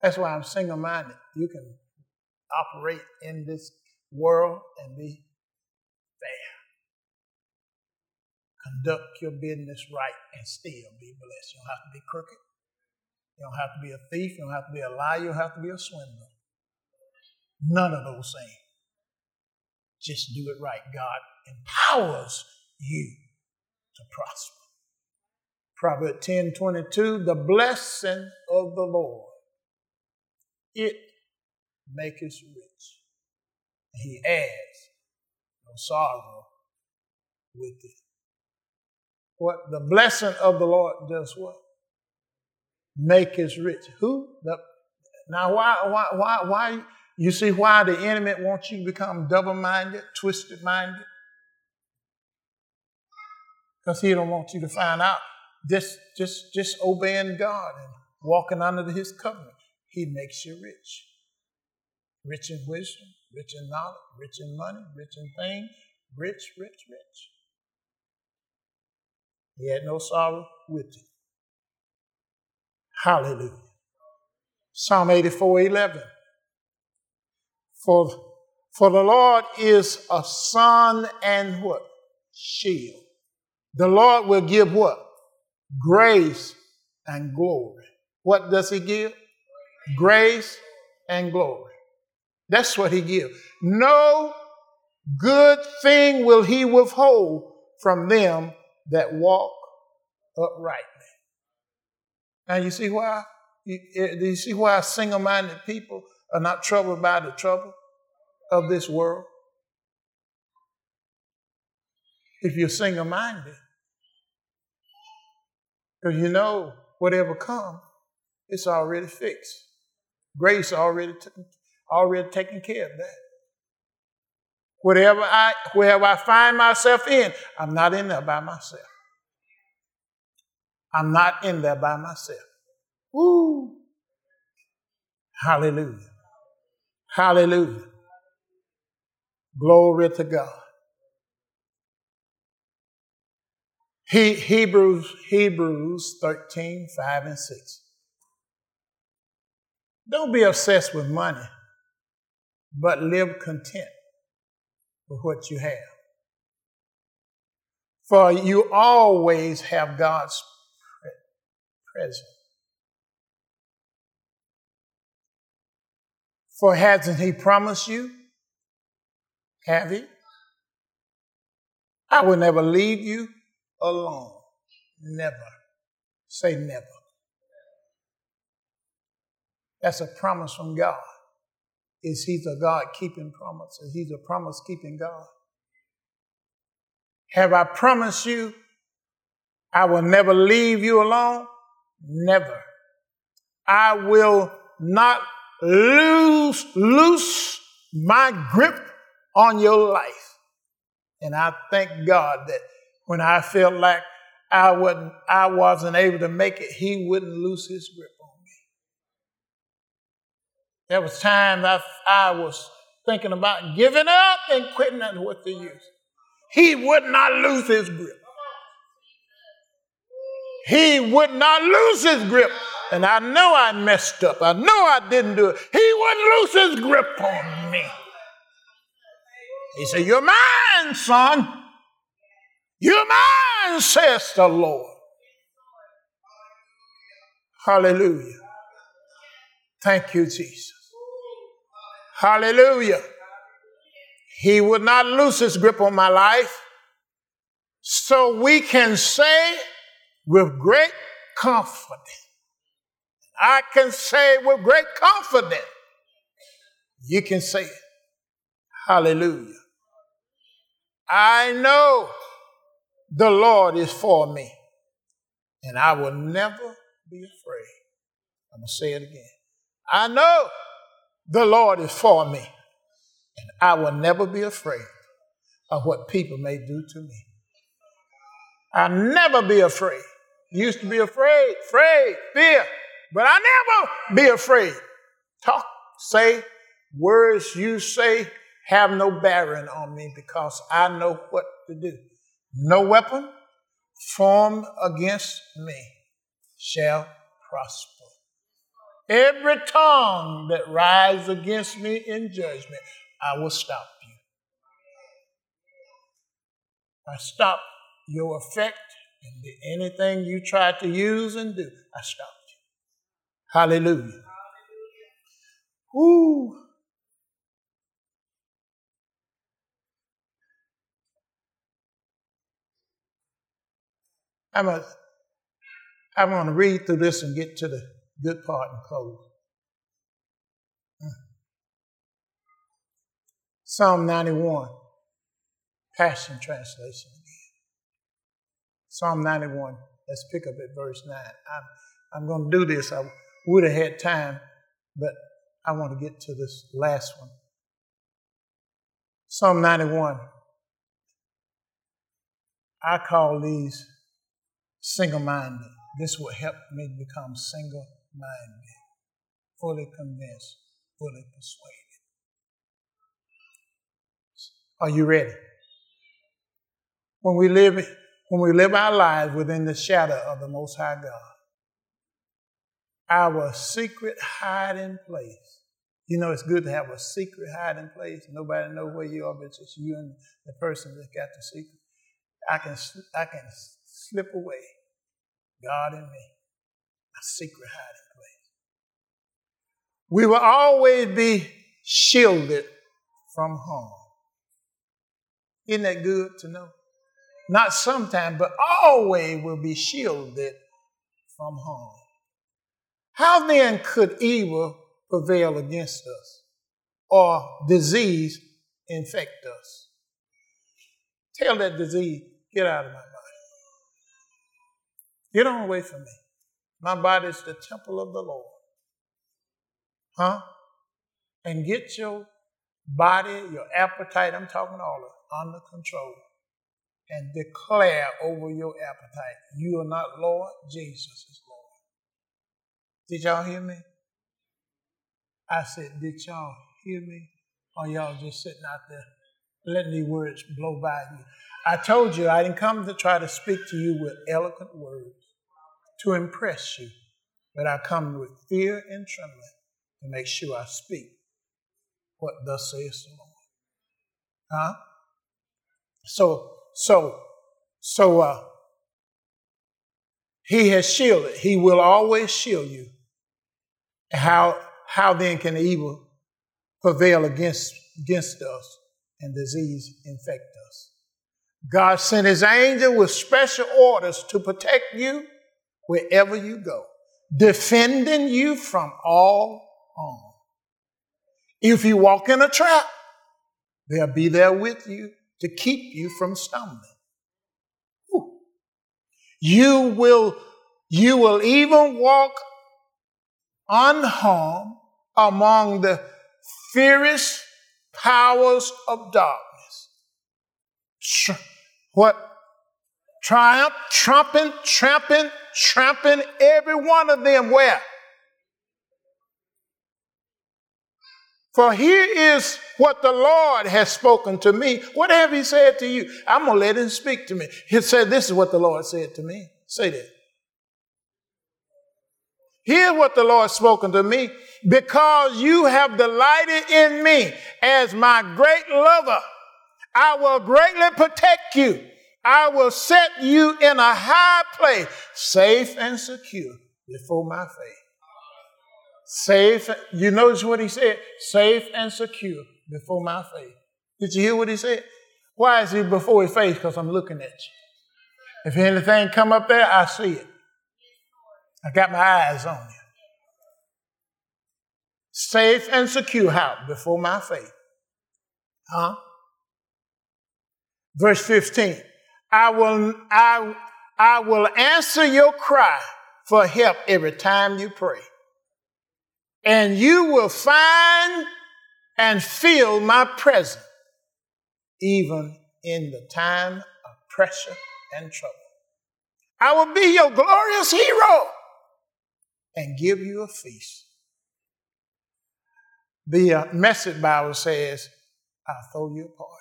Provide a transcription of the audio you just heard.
That's why I'm single-minded. You can operate in this world and be fair. Conduct your business right and still be blessed. You don't have to be crooked. You don't have to be a thief. You don't have to be a liar. You don't have to be a swindler. None of those things. Just do it right. God empowers you to prosper. Proverbs 10:22, the blessing of the Lord, it maketh rich. And he adds no sorrow with it. What the blessing of the Lord does what? Make us rich. Who? Now why you see why the enemy wants you to become double-minded, twisted-minded? Because he don't want you to find out just obeying God and walking under his covenant. He makes you rich. Rich in wisdom, rich in knowledge, rich in money, rich in things, rich, rich, rich. He had no sorrow with it. Hallelujah. Psalm 84:11. For the Lord is a sun and what? Shield. The Lord will give what? Grace and glory. What does he give? Grace and glory. That's what he gives. No good thing will he withhold from them that walk uprightly. Now you see why? Do you see why single-minded people are not troubled by the trouble of this world? If you're single-minded, because you know whatever comes, it's already fixed. Grace already taken care of that. Wherever I find myself in, I'm not in there by myself. I'm not in there by myself. Woo! Hallelujah. Hallelujah. Glory to God. Hebrews 13:5-6. Don't be obsessed with money, but live content with what you have. For you always have God's presence. For hasn't he promised you? Have he? I will never leave you alone. Never. Say never. That's a promise from God. He's a God-keeping promise. He's a promise-keeping God. Have I promised you I will never leave you alone? Never. I will not loose my grip on your life. And I thank God that when I felt like I wasn't able to make it, he wouldn't lose his grip on me. There was times I was thinking about giving up and quitting, and what the use. He would not lose his grip. He would not lose his grip. And I know I messed up. I know I didn't do it. He wouldn't lose his grip on me. He said, you're mine, son. You're mine, says the Lord. Hallelujah. Thank you, Jesus. Hallelujah. He would not lose his grip on my life. So we can say with great confidence. I can say with great confidence. You can say it. Hallelujah. I know the Lord is for me, and I will never be afraid. I'm going to say it again. I know the Lord is for me, and I will never be afraid of what people may do to me. I'll never be afraid. Used to be afraid, fear, but I'll never be afraid. Say, words you say have no bearing on me because I know what to do. No weapon formed against me shall prosper. Every tongue that rises against me in judgment, I will stop you. I stop your effect and anything you try to use and do, I stop you. Hallelujah. Woo. I'm going to read through this and get to the good part and close. Psalm 91, Passion Translation again. Psalm 91, let's pick up at verse 9. I'm going to do this. I would have had time, but I want to get to this last one. Psalm 91. I call these single-minded. This will help me become single-minded, fully convinced, fully persuaded. Are you ready? When we live our lives within the shadow of the Most High God, our secret hiding place. You know, it's good to have a secret hiding place. Nobody knows where you are, but it's just you and the person that got the secret. I can slip away. God in me, a secret hiding place. We will always be shielded from harm. Isn't that good to know? Not sometimes, but always will be shielded from harm. How then could evil prevail against us or disease infect us? Tell that disease, get out of my body. Get on away from me. My body is the temple of the Lord. Huh? And get your body, your appetite, I'm talking all of it, under control. And declare over your appetite, you are not Lord, Jesus is Lord. Did y'all hear me? I said, did y'all hear me? Or y'all just sitting out there letting these words blow by you? I told you I didn't come to try to speak to you with eloquent words to impress you, but I come with fear and trembling to make sure I speak what thus says the Lord. Huh? So he has shielded. He will always shield you. How then can evil prevail against us and disease infect us? God sent his angel with special orders to protect you wherever you go, defending you from all harm. If you walk in a trap, they'll be there with you to keep you from stumbling. Whew. You will even walk unharmed among the fierce powers of darkness. Tramping every one of them where? For here is what the Lord has spoken to me. What have he said to you? I'm going to let him speak to me. He said, this is what the Lord said to me. Say that. Here's what the Lord has spoken to me. Because you have delighted in me as my great lover, I will greatly protect you. I will set you in a high place, safe and secure before my face. Safe, you notice what he said? Safe and secure before my face. Did you hear what he said? Why is he before his face? Because I'm looking at you. If anything come up there, I see it. I got my eyes on you. Safe and secure, how? Before my face. Huh? Verse 15. I will answer your cry for help every time you pray. And you will find and feel my presence even in the time of pressure and trouble. I will be your glorious hero and give you a feast. The Message Bible says, I'll throw you a party.